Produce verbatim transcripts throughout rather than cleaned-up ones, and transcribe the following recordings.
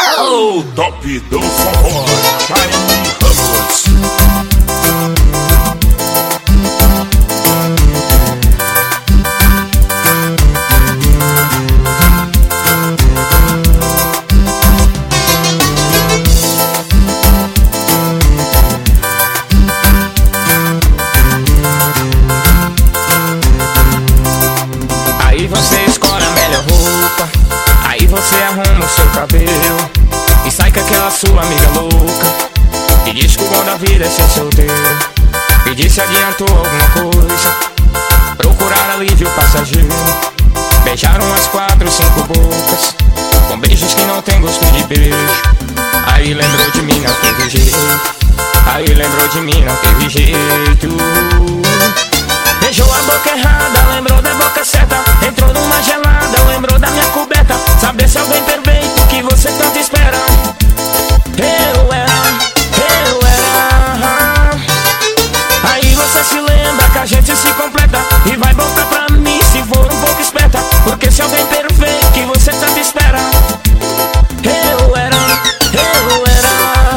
O top do forró, Karine Ramos. Aí você escolhe a melhor roupa, aí você arruma o seu cabelo e sai com aquela sua amiga louca e diz que o bom da vida é ser solteiro. E diz se adiantou alguma coisa, procurar alívio passageiro. Beijaram umas quatro, cinco bocas, com beijos que não tem gosto de beijo. Aí lembrou de mim, não teve jeito. Aí lembrou de mim, não teve jeito. Beijou a boca errada, lembrou da boca certa. Entrou numa gelada, lembrou da minha coberta. Saber se alguém perfeito que você tanto espera. Eu era, eu era. Aí você se lembra que a gente se completa e vai voltar pra mim se for um pouco esperta. Porque se alguém perfeito que você tanto espera. Eu era, eu era.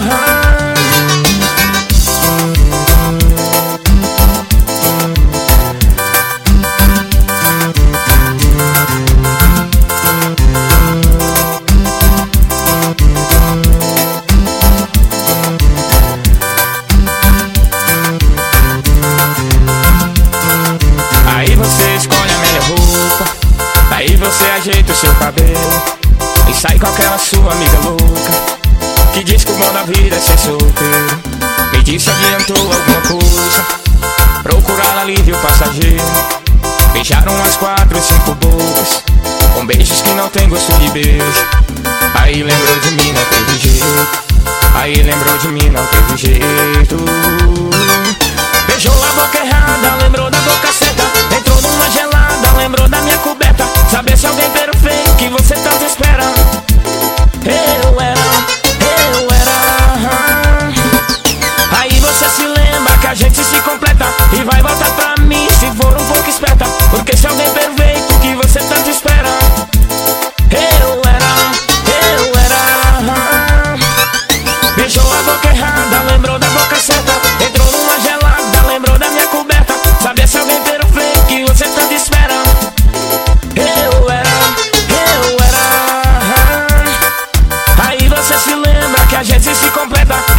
Aí você escolhe a melhor roupa, aí você ajeita o seu cabelo e sai com aquela sua amiga louca que diz que o bom da vida é ser solteiro. Me diz se adiantou alguma coisa, procurar alívio passageiro. Beijaram umas quatro, cinco bocas, com beijos que não tem gosto de beijo. Aí lembrou de mim, não teve jeito. Aí lembrou de mim, não teve jeito. Beijou a boca errada, lembrou da boca certa. Entrou numa gelada, lembrou da minha coberta. Saber se alguém perfeito que você tanto espera. Eu era, eu era. Aí você se lembra que a gente se completa e vai voltar pra mim se for um pouco esperta. Porque se alguém perfeito que você tanto espera. Eu era, eu era. Beijou a boca errada, lembrou da boca certa. Entrou numa gelada, lembrou da minha coberta. Saber se alguém perfeito que você tanto espera. Eu era, eu era. Aí você se lembra que a gente se completa